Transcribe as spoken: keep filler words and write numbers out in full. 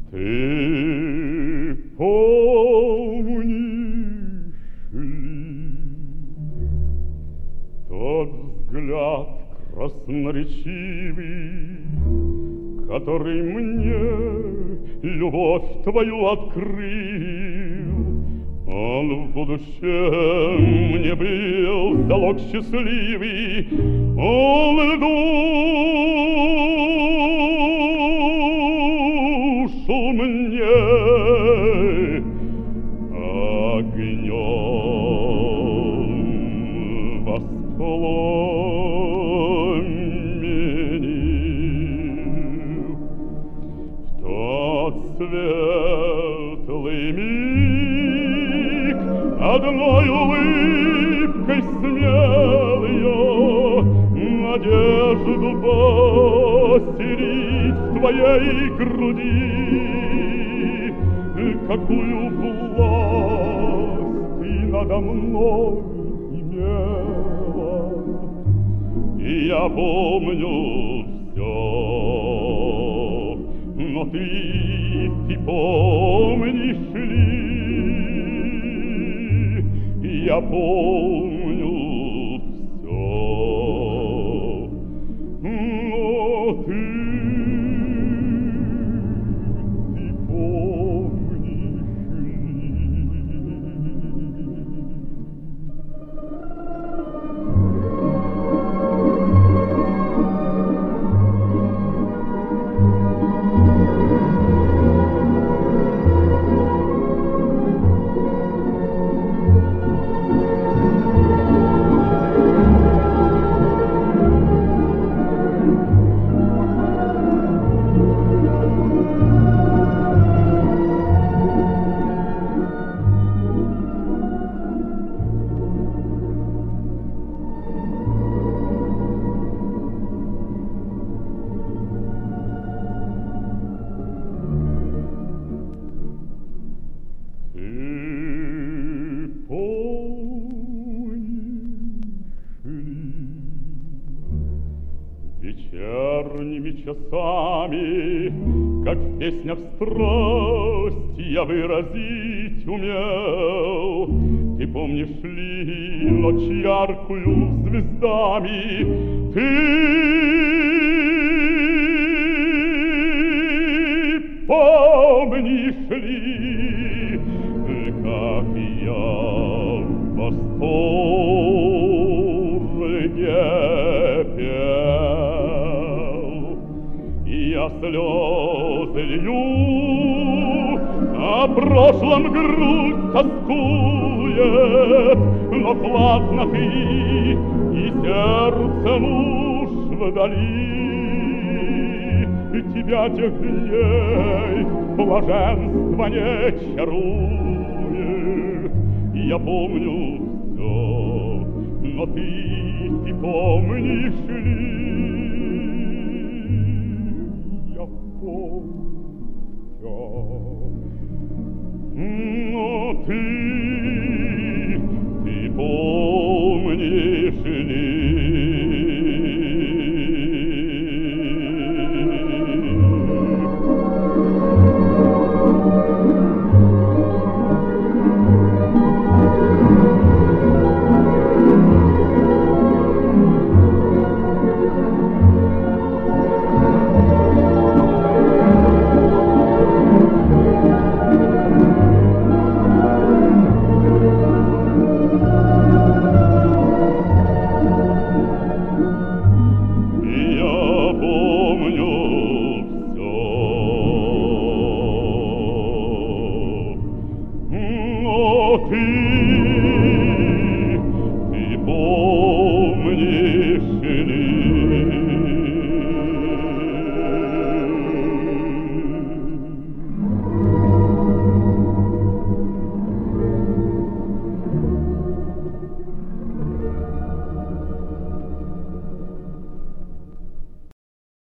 Ты помнишь ли тот взгляд красноречивый, который мне любовь твою открыл? Он в будущем мне был залог счастливый, он душу мне огнем воспламенил. В тот светлый миг одной улыбкой смелою надежду поселить в твоей груди. Какую власть ты надо мной имела, и я помню все. Но ты, ты помнишь ли? Я помню все. Но ты, ты помнишь ли? Вечерними часами, как в песнях страсть, я выразить умел. Ты помнишь ли ночь яркую звездами? Ты помнишь ли, как я в восторге пел? Я слезы лью, о прошлом грудь тоскует, но хладно ты, и сердце муж вдали. Тебя тех дней блаженство не чарует. Я помню все, но ты, ты помнишь ли? Я помню все, но ты